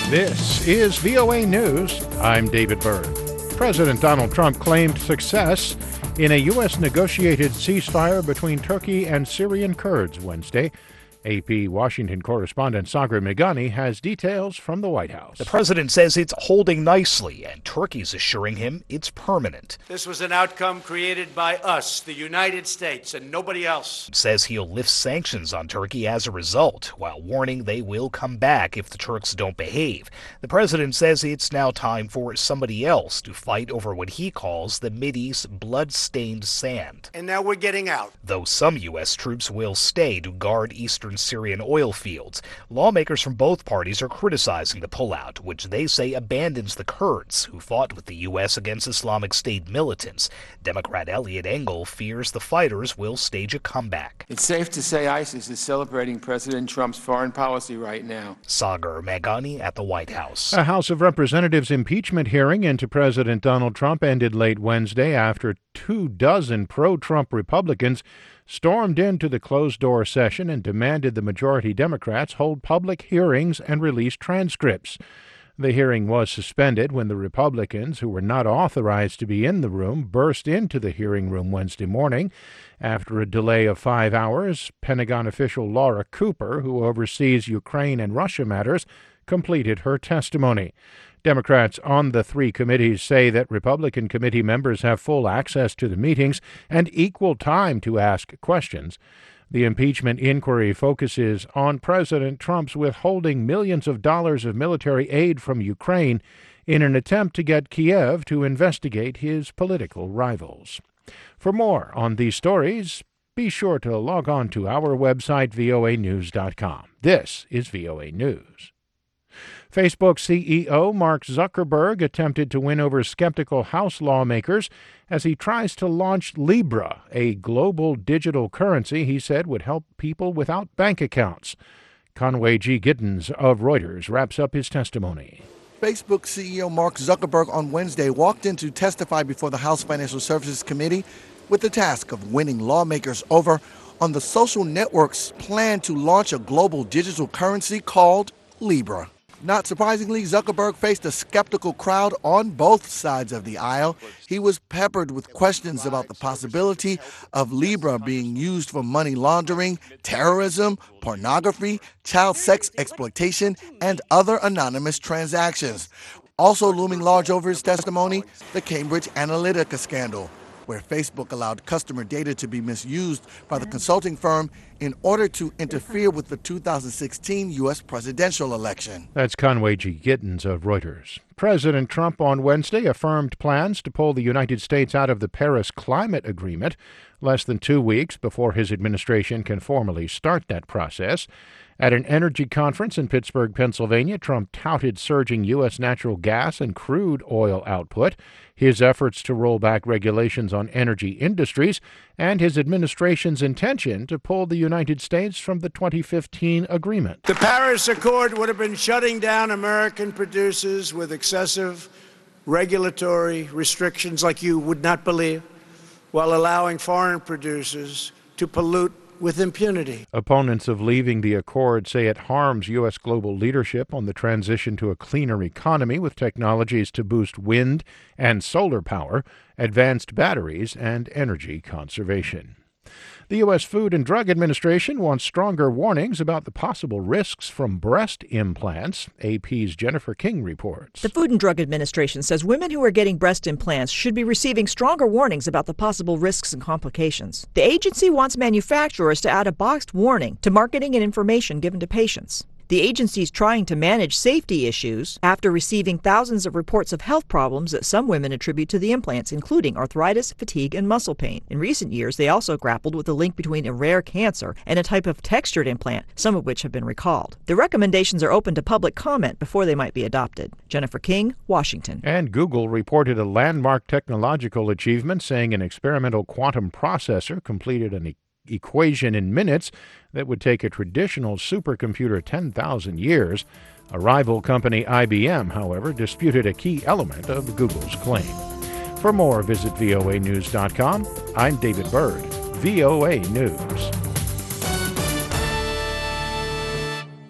This is VOA News. I'm David Byrd. President Donald Trump claimed success in a U.S. negotiated ceasefire between Turkey and Syrian Kurds Wednesday. AP Washington correspondent Sagar Meghani has details from the White House. The president says it's holding nicely, and Turkey's assuring him it's permanent. This was an outcome created by us, the United States, and nobody else. Says he'll lift sanctions on Turkey as a result, while warning they will come back if the Turks don't behave. The president says it's now time for somebody else to fight over what he calls the Mideast blood-stained sand. And now we're getting out. Though some U.S. troops will stay to guard eastern Syrian oil fields, lawmakers from both parties are criticizing the pullout, which they say abandons the Kurds, who fought with the U.S. against Islamic State militants. Democrat Eliot Engel fears the fighters will stage a comeback. It's safe to say ISIS is celebrating President Trump's foreign policy right now. Sagar Meghani at the White House. A House of Representatives impeachment hearing into President Donald Trump ended late Wednesday after 24 pro-Trump Republicans stormed into the closed-door session and demanded the majority Democrats hold public hearings and release transcripts. The hearing was suspended when the Republicans, who were not authorized to be in the room, burst into the hearing room Wednesday morning. After a delay of 5 hours, Pentagon official Laura Cooper, who oversees Ukraine and Russia matters, completed her testimony. Democrats on the three committees say that Republican committee members have full access to the meetings and equal time to ask questions. The impeachment inquiry focuses on President Trump's withholding millions of dollars of military aid from Ukraine in an attempt to get Kiev to investigate his political rivals. For more on these stories, be sure to log on to our website, voanews.com. This is VOA News. Facebook CEO Mark Zuckerberg attempted to win over skeptical House lawmakers as he tries to launch Libra, a global digital currency he said would help people without bank accounts. Conway G. Gittins of Reuters wraps up his testimony. Facebook CEO Mark Zuckerberg on Wednesday walked in to testify before the House Financial Services Committee with the task of winning lawmakers over on the social network's plan to launch a global digital currency called Libra. Not surprisingly, Zuckerberg faced a skeptical crowd on both sides of the aisle. He was peppered with questions about the possibility of Libra being used for money laundering, terrorism, pornography, child sex exploitation, and other anonymous transactions. Also looming large over his testimony, the Cambridge Analytica scandal, where Facebook allowed customer data to be misused by the consulting firm in order to interfere with the 2016 U.S. presidential election. That's Conway G. Gittins of Reuters. President Trump on Wednesday affirmed plans to pull the United States out of the Paris Climate Agreement less than 2 weeks before his administration can formally start that process. At an energy conference in Pittsburgh, Pennsylvania, Trump touted surging U.S. natural gas and crude oil output, his efforts to roll back regulations on energy industries, and his administration's intention to pull the United States from the 2015 agreement. The Paris Accord would have been shutting down American producers with excessive regulatory restrictions like you would not believe, while allowing foreign producers to pollute with impunity. Opponents of leaving the accord say it harms U.S. global leadership on the transition to a cleaner economy with technologies to boost wind and solar power, advanced batteries, and energy conservation. The U.S. Food and Drug Administration wants stronger warnings about the possible risks from breast implants. AP's Jennifer King reports. The Food and Drug Administration says women who are getting breast implants should be receiving stronger warnings about the possible risks and complications. The agency wants manufacturers to add a boxed warning to marketing and information given to patients. The agency is trying to manage safety issues after receiving thousands of reports of health problems that some women attribute to the implants, including arthritis, fatigue, and muscle pain. In recent years, they also grappled with the link between a rare cancer and a type of textured implant, some of which have been recalled. The recommendations are open to public comment before they might be adopted. Jennifer King, Washington. And Google reported a landmark technological achievement, saying an experimental quantum processor completed an equation in minutes that would take a traditional supercomputer 10,000 years. A rival company, IBM, however, disputed a key element of Google's claim. For more, visit voanews.com. I'm David Byrd, VOA News.